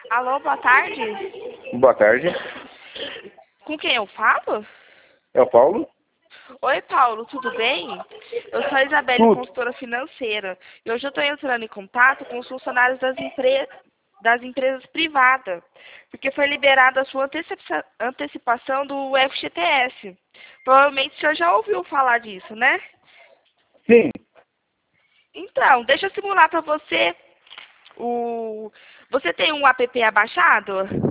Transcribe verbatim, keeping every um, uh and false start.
Alô, boa tarde. Boa tarde. Com quem eu falo? É o Paulo? Oi, Paulo, tudo bem? Eu sou a Isabelle, Tudo. consultora financeira. E hoje eu estou entrando em contato com os funcionários das, empre... das empresas privadas, porque foi liberada a sua antecipa... antecipação do F G T S. Provavelmente o senhor já ouviu falar disso, né? Sim. Então, deixa eu simular para você o... Você tem um app abaixado?